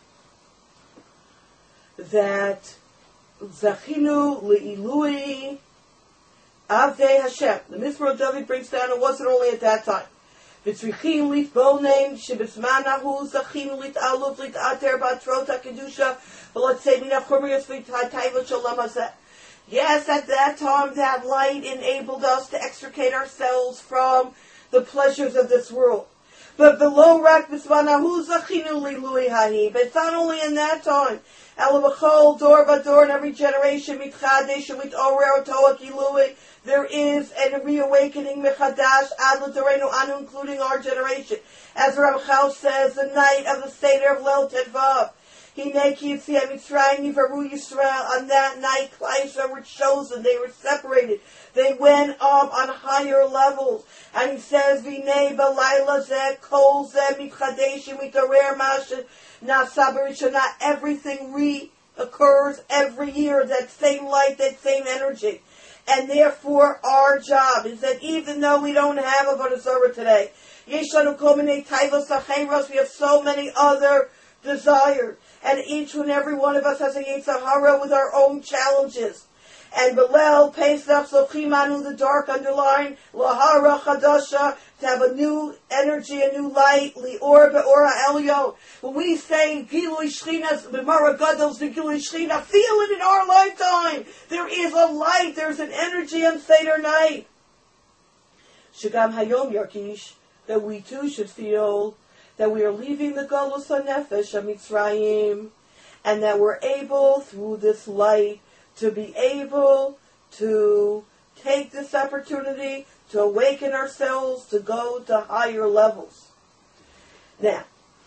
that Zachinu li'ilui avdei Hashem. The Mizmor David brings down, it wasn't only at that time. V'tzrichim litbonem shebizmanahu zachinu lit'alut lit'ater b'atrot ha'kedusha v'lotzei min ha'chumriyos v'tayvot shalom hazeh. Yes, at that time that light enabled us to extricate ourselves from the pleasures of this world. But below rak b'zmanahu zachinu li'ilui hahi. But it's not only in that time. Ela b'chol dor v'dor, in every generation mitchadesh u'mitorer toa kilui. There is a reawakening mechadash ad l'dorenu anu, including our generation. As Ramchal says, the night of the Seder of Leil Tedvav. Hinei ki yitziat Mitzrayim yivaru Yisrael. On that night, Klal Yisrael were chosen. They were separated. They went up on higher levels. And he says, V'nei b'layla zeh kol zeh mitchadeshim mitorer mashe nasa b'rishona. Everything reoccurs every year. That same light, that same energy. And therefore, our job is that even though we don't have a Avodah Zarah today, yesh lanu kol minei taivos ha'cheiros, we have so many other desires. And each and every one of us has a Yetzer Hara with our own challenges. And Belel, Pesach, Zochimanu, the dark underline, Lahara Chadasha, to have a new energy, a new light, Lior Be'ora Elyon. When we say Gilui Shechina, B'mara Gadol, Gilui Shechina, feel it in our lifetime. There is a light, there's an energy on Seder night. Shagam Hayom Yarkish, that we too should feel that we are leaving the Galus HaNefesh HaMitzrayim, and that we're able, through this light, to be able to take this opportunity to awaken ourselves, to go to higher levels. Now,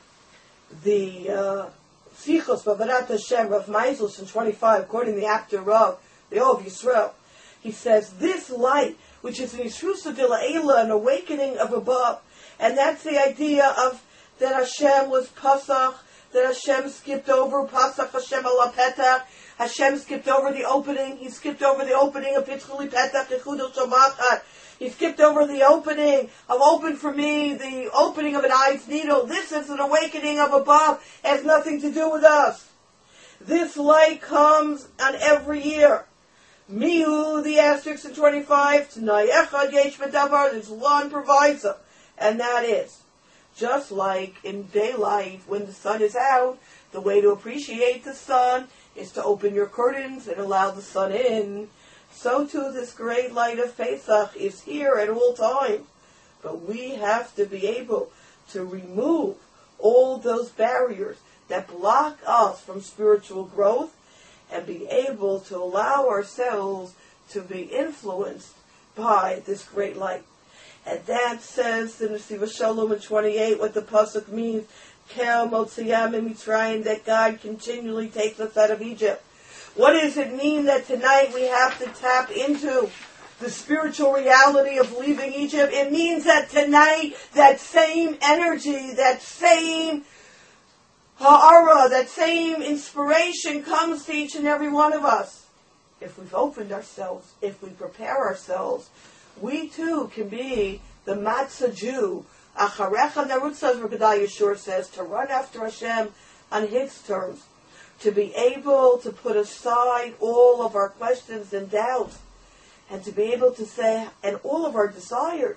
the Sichos Bavarat Hashem, Rav Meisels in 25, according to the Apter Rav, the Ov Yisrael, he says, this light, which is an Yisrusa Dila'ela, an awakening of above, and that's the idea of that Hashem was Pasach, that Hashem skipped over Pasach Hashem ala Petach. Hashem skipped over the opening. He skipped over the opening of Pitzchuli Petach Yechudel Shamachat. He skipped over the opening of Open for Me, the opening of an eye's needle. This is an awakening of above. It has nothing to do with us. This light comes on every year. Mihu, the asterisk in 25, T'nai Echad Yesh B'davar, there's one proviso, and that is, just like in daylight, when the sun is out, the way to appreciate the sun is to open your curtains and allow the sun in. So too, this great light of Pesach is here at all times. But we have to be able to remove all those barriers that block us from spiritual growth and be able to allow ourselves to be influenced by this great light. And that says in the Siva Shalom in 28 what the pasuk means, Kel Motziyam Mitzrayim, that God continually takes us out of Egypt. What does it mean that tonight we have to tap into the spiritual reality of leaving Egypt? It means that tonight that same energy, that same ha'ara, that same inspiration comes to each and every one of us. If we've opened ourselves, if we prepare ourselves, we too can be the matzah Jew. Acharecha Narutza, as Rabbi Yeshua says, to run after Hashem on His terms, to be able to put aside all of our questions and doubts, and to be able to say, and all of our desires,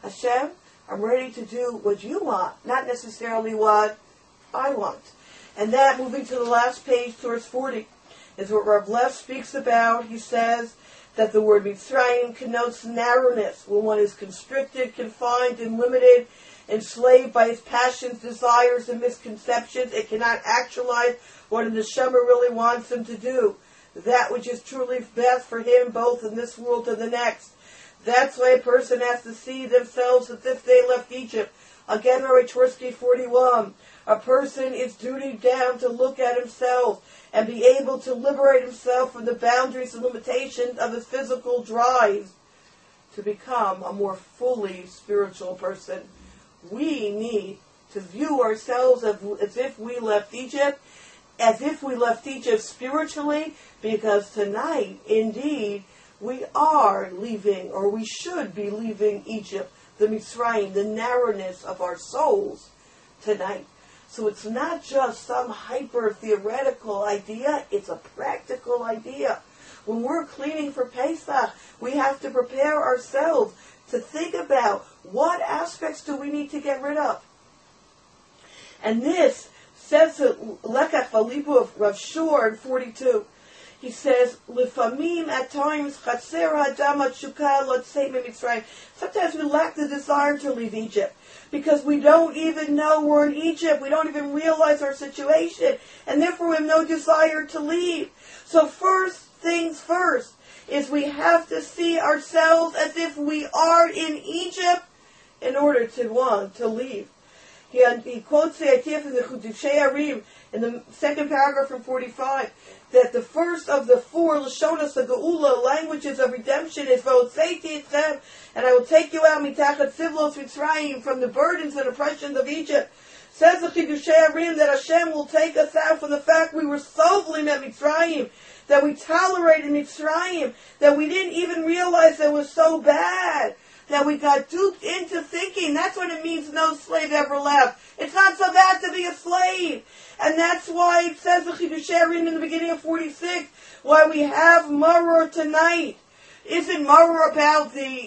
Hashem, I'm ready to do what you want, not necessarily what I want. And that, moving to the last page, towards 40, is what Rav Lev speaks about. He says that the word Mitzrayim connotes narrowness, when one is constricted, confined, and limited, enslaved by his passions, desires, and misconceptions. It cannot actualize what the neshama really wants him to do, that which is truly best for him, both in this world and the next. That's why a person has to see themselves as if they left Egypt. Again, Rabbi Twersky 41. A person is duty down to look at himself and be able to liberate himself from the boundaries and limitations of his physical drives to become a more fully spiritual person. We need to view ourselves as if we left Egypt, spiritually, because tonight, indeed, we are leaving, or we should be leaving Egypt, the Mitzrayim, the narrowness of our souls tonight. So it's not just some hyper-theoretical idea, it's a practical idea. When we're cleaning for Pesach, we have to prepare ourselves to think about what aspects do we need to get rid of. And this says to Lekach Valibu of Rav Shur in 42. He says, "Lifamim, at times, chaser hadam hatshuka lotzei mitzrayim." Sometimes we lack the desire to leave Egypt because we don't even know we're in Egypt. We don't even realize our situation, and therefore we have no desire to leave. So first things first is we have to see ourselves as if we are in Egypt in order to want to leave. He quotes the idea from the Chiddushei Arim in the second paragraph from 45, that the first of the four Lashonos of Geula, languages of redemption, is V'otzeiti etchem, and I will take you out mitachat sivlos Mitzrayim, from the burdens and oppressions of Egypt. Says the Chiddushei Arim that Hashem will take us out from the fact we were sovlim at Mitzrayim, that we tolerated Mitzrayim, that we didn't even realize that it was so bad, that we got duped into thinking that's what it means no slave ever left. It's not so bad to be a slave. And that's why it says the Chiddushei Arim in the beginning of 46, why we have Maror tonight. Isn't Maror about the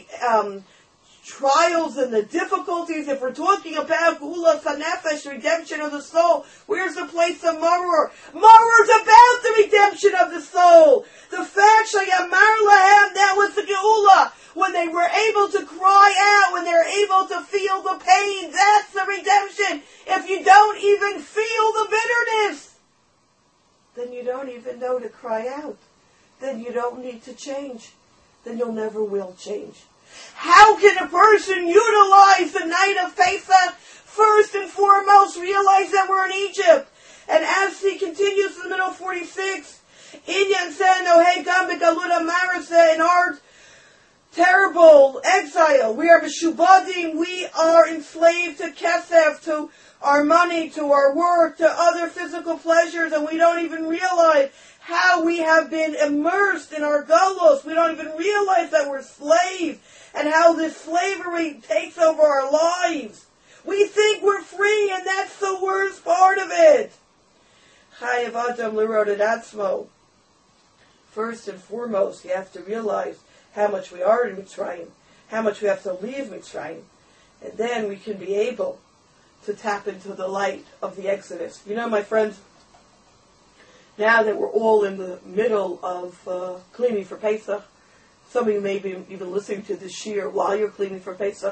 trials and the difficulties? If we're talking about Geula Sanefesh, redemption of the soul, where's the place of Maror? Maror's about the redemption of the soul. The fact Shayamar Lahem, that was the Geula. When they were able to cry out, when they were able to feel the pain, that's the redemption. If you don't even feel the bitterness, then you don't even know to cry out. Then you don't need to change. Then you'll never will change. How can a person utilize the night of Pesach? First and foremost, realize that we're in Egypt. And as he continues in the middle of 46, Inyan said, Nohei Gam Begalut Maraseh, in our terrible exile, we are meshubadim, we are enslaved to kesef, to our money, to our work, to other physical pleasures, and we don't even realize how we have been immersed in our galus. We don't even realize that we're slaves, and how this slavery takes over our lives. We think we're free, and that's the worst part of it. Chayav Adam Lirot et Atzmo. First and foremost, you have to realize how much we are in Mitzrayim, how much we have to leave Mitzrayim, and then we can be able to tap into the light of the Exodus. You know, my friends, now that we're all in the middle of cleaning for Pesach, some of you may be even listening to this shiur while you're cleaning for Pesach,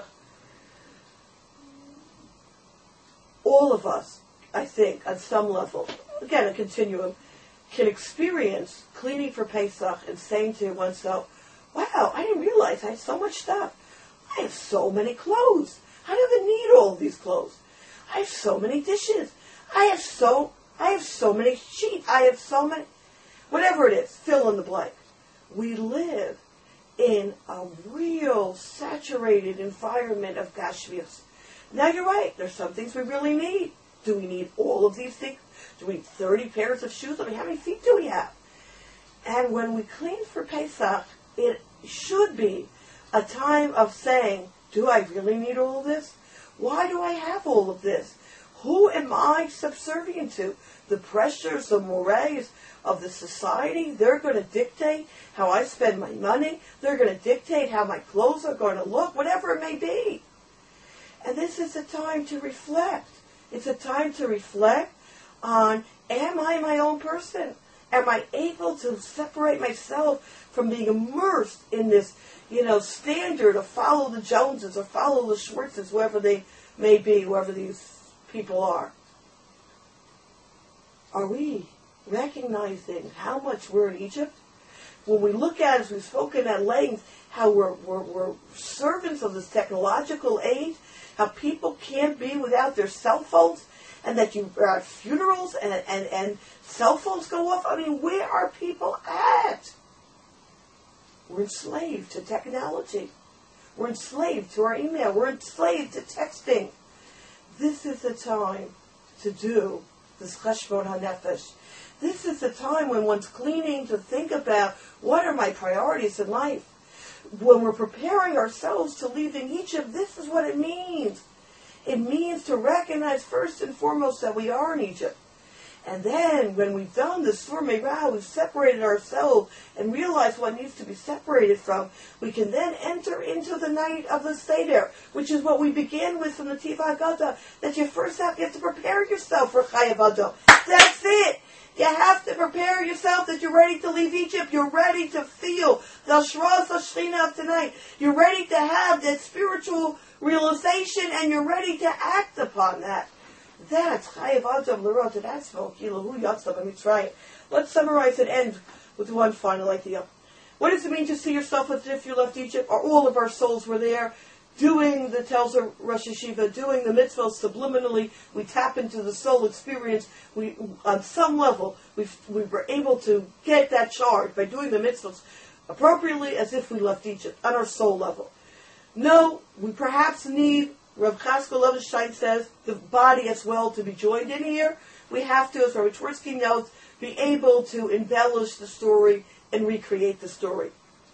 all of us, I think, on some level, again, a continuum, can experience cleaning for Pesach and saying to oneself, wow, I didn't realize I had so much stuff. I have so many clothes. I don't even need all these clothes. I have so many dishes. I have so many sheets. I have so many, whatever it is, fill in the blank. We live in a real saturated environment of Gashmius. Now you're right, there's some things we really need. Do we need all of these things? Do we need 30 pairs of shoes? I mean, how many feet do we have? And when we clean for Pesach, it should be a time of saying, do I really need all of this? Why do I have all of this? Who am I subservient to? The pressures, the mores of the society, they're going to dictate how I spend my money. They're going to dictate how my clothes are going to look, whatever it may be. And this is a time to reflect. It's a time to reflect on, am I my own person? Am I able to separate myself from being immersed in this, standard of follow the Joneses or follow the Schwartzes, whoever they may be, whoever these people are? Are we recognizing how much we're in Egypt? When we look at, as we've spoken at length, how we're servants of this technological age, how people can't be without their cell phones, and that you are at funerals and cell phones go off. I mean, where are people at? We're enslaved to technology. We're enslaved to our email. We're enslaved to texting. This is the time to do this cheshbon hanefesh. This is the time when one's cleaning to think about, what are my priorities in life? When we're preparing ourselves to leaving Egypt, this is what it means. It means to recognize first and foremost that we are in Egypt. And then when we've done the Sur Meirah, we've separated ourselves and realized what needs to be separated from, we can then enter into the night of the Seder, which is what we began with from the Tiva Haggadah, that you have to prepare yourself for Chayav Adam. That's it. You have to prepare yourself that you're ready to leave Egypt. You're ready to feel the Shras HaShechina of tonight. You're ready to have that spiritual realization, and you're ready to act upon that. That's Chayav Adam L'Rot. That's Kilahu Yatzav Mitzrayim. Let's summarize and end with one final idea. What does it mean to see yourself as if you left Egypt? Or all of our souls were there, doing the Telzer Rosh Hashiva, doing the mitzvahs subliminally. We tap into the soul experience. We, on some level, we were able to get that charge by doing the mitzvahs appropriately, as if we left Egypt, on our soul level. No, we perhaps need, Rav Chaskell Levenstein says, the body as well to be joined in here. We have to, as Rabbi Twersky notes, be able to embellish the story and recreate the story.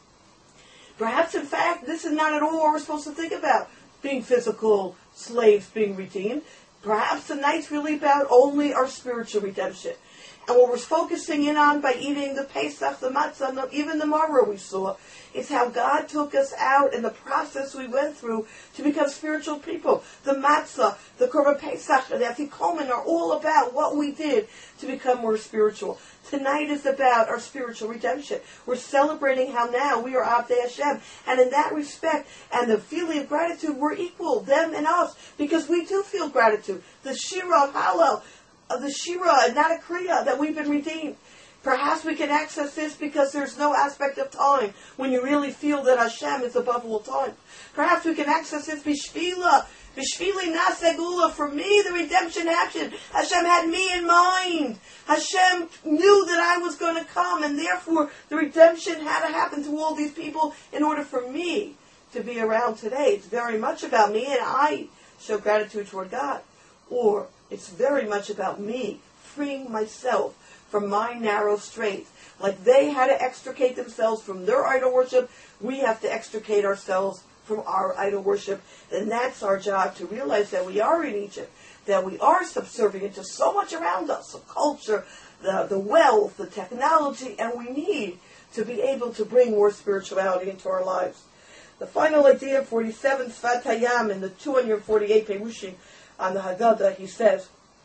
Perhaps, in fact, this is not at all what we're supposed to think about, being physical slaves being redeemed. Perhaps the night's really about only our spiritual redemption. And what we're focusing in on by eating the Pesach, the Matzah, even the Maror we saw, is how God took us out in the process we went through to become spiritual people. The Matzah, the Korban Pesach, and the Afikomen are all about what we did to become more spiritual. Tonight is about our spiritual redemption. We're celebrating how now we are Avdei Hashem. And in that respect, and the feeling of gratitude, we're equal, them and us, because we do feel gratitude. The Shira of Hallel, of the Shira, and not a Kriya, that we've been redeemed. Perhaps we can access this because there's no aspect of time when you really feel that Hashem is above all time. Perhaps we can access this Bishvila, Bishvili Nasegula, for me the redemption happened. Hashem had me in mind. Hashem knew that I was going to come, and therefore the redemption had to happen to all these people in order for me to be around today. It's very much about me, and I show gratitude toward God. Or it's very much about me freeing myself from my narrow straits. Like they had to extricate themselves from their idol worship, we have to extricate ourselves from our idol worship. And that's our job, to realize that we are in Egypt, that we are subservient to so much around us, the culture, the wealth, the technology, and we need to be able to bring more spirituality into our lives. The final idea, 47, Sfat Hayam, in the 248 Perushim on the Haggadah, he says,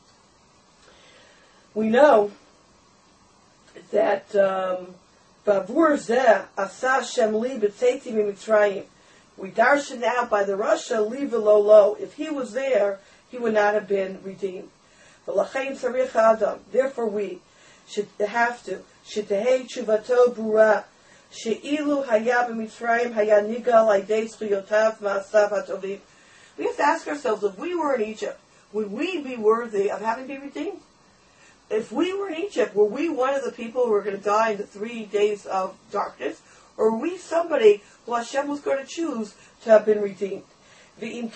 we know that Bavur Zeh Asa Shem Li B'Tzeiti Mitzrayim. We darshan out by the Rasha Li V'Lo Lo. If he was there, he would not have been redeemed. V'Lachein Tzarich Adam. Therefore, we should have to Shetehei Tshuvato Bura She'ilu Haya B'Mitzrayim Haya Nigal Aidei Zchuyotav Ma'asav HaTovim. We have to ask ourselves, if we were in Egypt, would we be worthy of having to be redeemed? If we were in Egypt, were we one of the people who were going to die in the 3 days of darkness? Or were we somebody who Hashem was going to choose to have been redeemed? And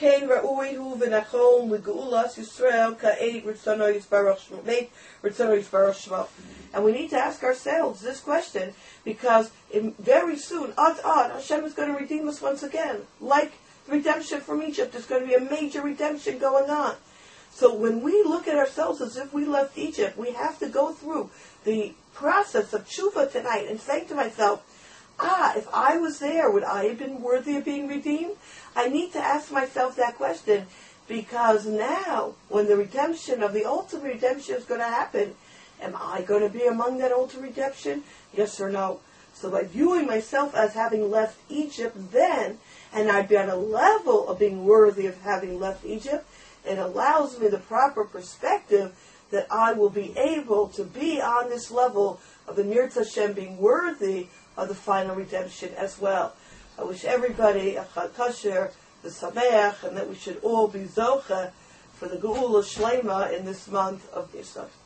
we need to ask ourselves this question, because very soon, Hashem is going to redeem us once again. Like the redemption from Egypt, there's going to be a major redemption going on. So when we look at ourselves as if we left Egypt, we have to go through the process of tshuva tonight and saying to myself, if I was there, would I have been worthy of being redeemed? I need to ask myself that question, because now, when the redemption of the ultimate redemption is going to happen, am I going to be among that ultimate redemption? Yes or no? So by viewing myself as having left Egypt then, and I'd be on a level of being worthy of having left Egypt, it allows me the proper perspective that I will be able to be on this level of the Mirz Hashem being worthy of the final redemption as well. I wish everybody a Chag Kasher, the Sameach, and that we should all be Zocha for the Geula Shlema in this month of Nisan.